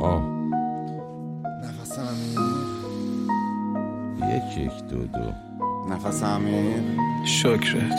نفس عمیق، یک دو نفس عمیق. شکرت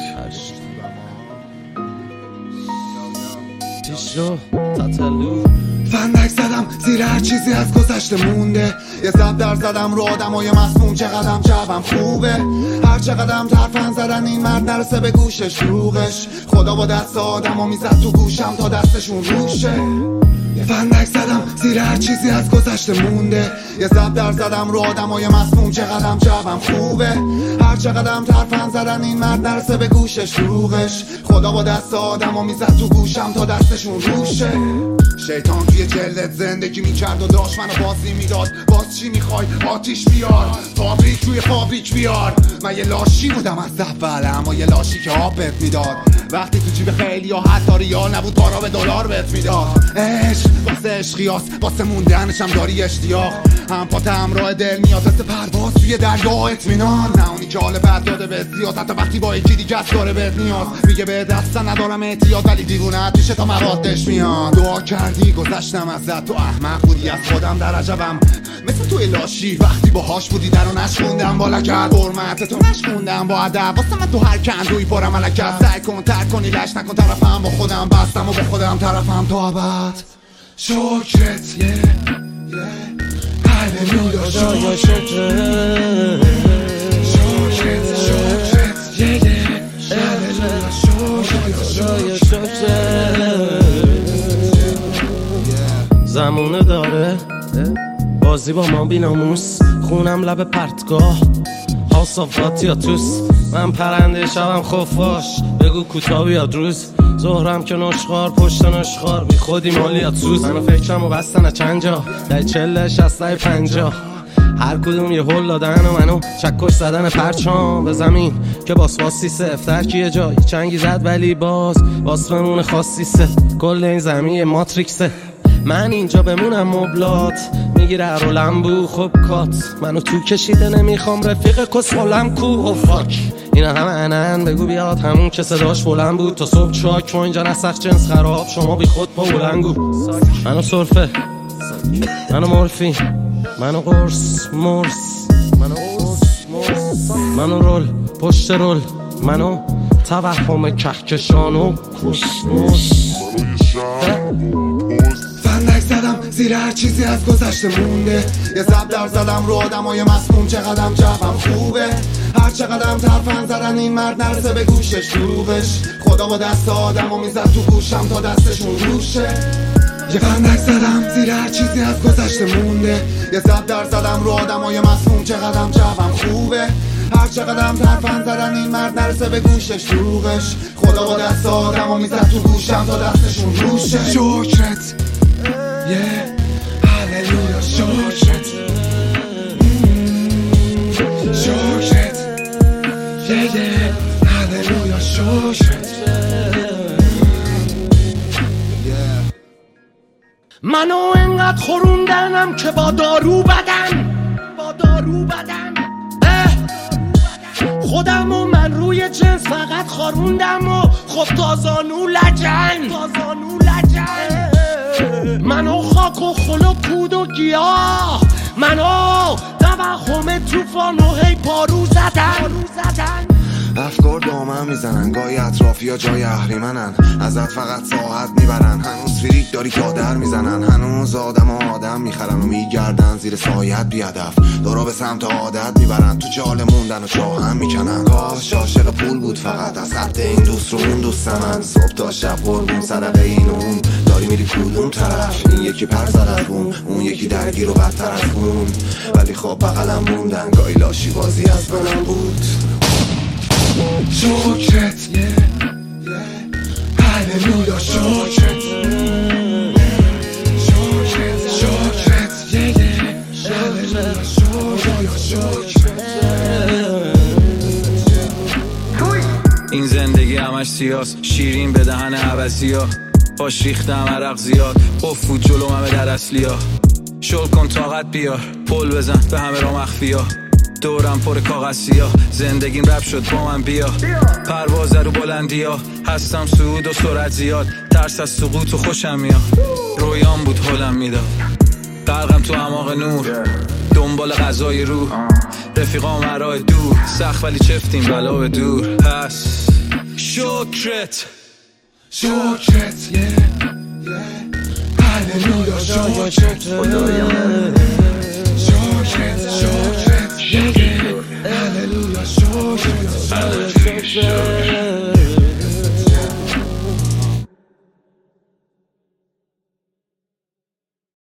تیشو تاتلو فندک زدم زیر هر چیزی از گذشته مونده. یه زب زدم رو آدمای مسموم. چقدرم جوم خوبه، هر چقدرم ترفن زدن این مرد نرسه به گوشش روغش. خدا با دست آدمو میزد تو گوشم تا دستشون روشه. یه فندک زدم زیر هر چیزی از گذشته مونده. یه زب زدم رو آدمای مسموم. چقدرم جوم خوبه، هر چقدرم ترفن زدن این مرد نرسه به گوشش روغش. خدا با دست آدمو میزد تو گوشم تا دستشون روشه. شیطان توی جلدت زندگی میکرد و داشت منو بازی میداد. باز چی میخوای؟ آتیش بیار، فابریک توی فابریک بیار. من یه لاشی بودم از اول، اما یه لاشی که آب بهت میداد. وقتی تو جیب خیلی یا حتی ریال نبود پارا به دلار بهت میداد. عشق واسه عشقیاس، واسه موندنشم داری اشتیاق. هم پات همراه دل میاد مثل پرواز توی دریا اطمینان. نه اونی که حال بد داده به زیاد، حتی وقتی با یکی دیگه است داره بهت نیاز. میگه به دست ندارم احتیاط، ولی دیوونه‌ات میشه تا موادش میاد. دعا کردی گذشتم ازت، تو احمق بودی از خودم در عجبم. مثل توی لاشی وقتی باهاش بودی درو نشوندم بالا کرد. حرمت تو نشوندم با ادب، واسه من تو هر کندوی پرم ملکت. سعی کن ترک کنی لش نکن طرفم، با خودم بستم و با خودم طرفم تا ابد. شکرت هللویا شکرت زمونه داره بازی با ما بیناموس. خونم لب پرتگاه حاصافات یا توس. من پرنده شبم خفاش، بگو کوتاه بیاد روز. ظهرم که نشخار پشت نشخار، بی خودی مالیات سوز. منو فکرمو بستن چند جا، در 40-60-50. هر کدوم یه هل دادن و منو چکش زدن پرچام به زمین که باسواسی سفتر که یه جایی چنگی زد ولی باز واسممون خاصی سه. کل این زمین ماتریکسه، من اینجا بمونم مبلات میگیره هر لمبو. خب کات منو تو کشیده نمیخوام رفیق کسخولم کو. او فاک اینا همه انن، بگو بیاد همون که صداش بلند بود. تا صبح چاک و اینجا نسخ جنس خراب، شما بی خود پا بلنگو. منو صرفه، منو مورفین، منو قرص مرس، منو رول پشت رول، منو توهم کهکشان و کشمش. فندک زدم زیر هر چیزی از گذشته مونده. یه زب زدم رو آدمای مسموم. چقدرم جوم خوبه، هر چقدرم ترفن زدن این مرد نرسه به گوشش روغش. خدا با دست آدمو میزد تو گوشم تا دستشون روشه. یه فندک زدم زیر هر چیزی از گذشته مونده. یه زب زدم رو آدمای مسموم. چقدرم جوم خوبه، هر چقدرم ترفن زدن این مرد نرسه به گوشش روغش. خدا با دست آدمو میزد تو گوشم تا دستشون روشه. شکرت هللویا شکرت شکرت هللویا شکرت. منو انقدر خوروندنم که با دارو بدن خودم و من روی جنس فقط خاروندم و خب تازانو لجن. منو خاک و خل و کود و گیاه، منو توهم توفان و هی پارو زدن. افکار دامن میزنن، گاهی اطرافی ها جای اهریمنن. ازت فقط ساعت میبرن، هنوز فریک داری که در میزنن. هنوز آدم میخرن و میگردن زیر سایت بیادف. دارا به سمت عادت میبرن، تو جال موندن و چاه هم میکنن. کاش عاشق پول بود فقط، از حد این دوست رو اون دوست من. صبح تا شب قربون صدقه این و اون، داری میری کدوم طرف؟ این یکی پر زد از اون یکی درگیر و بدتر از اون. ولی خب بغلم موندن، گاهی لاشی بازی از منم بود. شکرت هللویا شکرت هللویا شکرت. این زندگی همش سیاس، شیرین به دهن عوضی ها. باش ریختم عرق زیاد، افود جلو همه در اصلی ها. شل کن طاقت بیار، پل بزن به همه را مخفی ها. دورم پر کاغذی ها، زندگیم رب شد با من بیا. پرواز رو بلندی ها، هستم صعود و سرعت زیاد. ترس از سقوط و خوشم میاد، رویام بود حالم میداد. غرقم تو اعماق نور دنبال غذای روح رفیقام مراه دور سخت ولی چفتیم بلا به دور پس شکرت هللویا شکرت